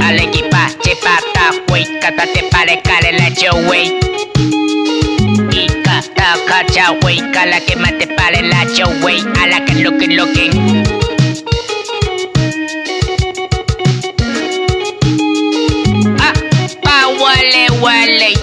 Alequipa, chipata, wey, catate pare, care la yo, wey. Y cata, cacha, wey, cala que mate pare la yo, wey. A la que looking. Wale, wale.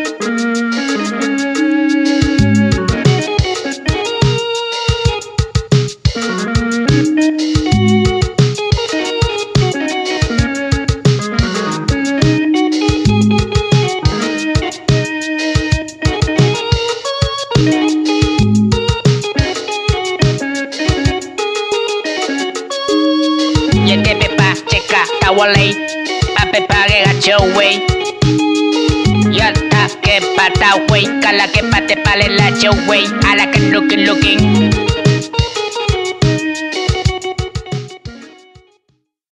Yete pepa, checa, tawale. Ape pague gacho, wey. Yata que pata, wey. Cala que pate pale la yo, wey. A la que looking.